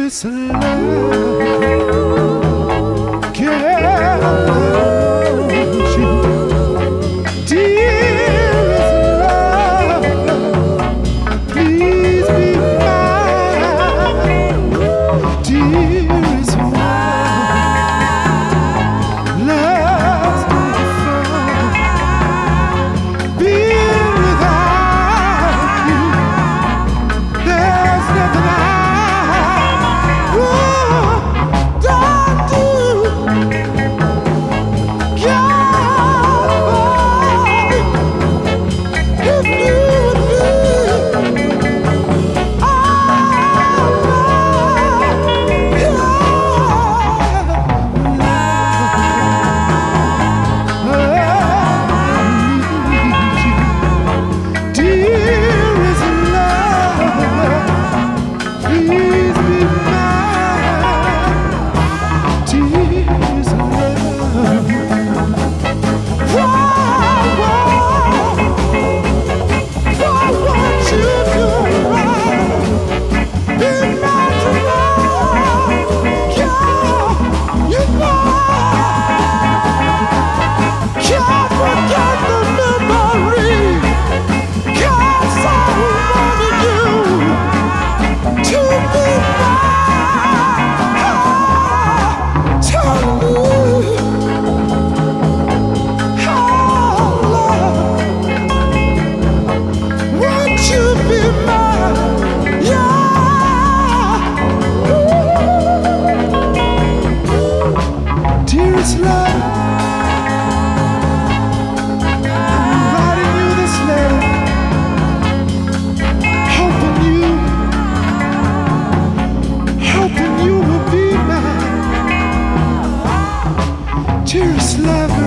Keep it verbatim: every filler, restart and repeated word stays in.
Dearest love, girl, won't you? Dearest love, please be mine. Dearest love, love's no fun. Being without you, there's nothing I don't do. God, if you knew, dearest love, please be mine. Dearest love, why, why, why won't you do right? Be mine tonight, girl. You know can't forget the memory, 'cause I wanted you to be mine. Tell me how, love, won't you be mine? Yeah. Dearest love, I'm writing you this letter, hoping you, hoping you will be mine. Dearest love.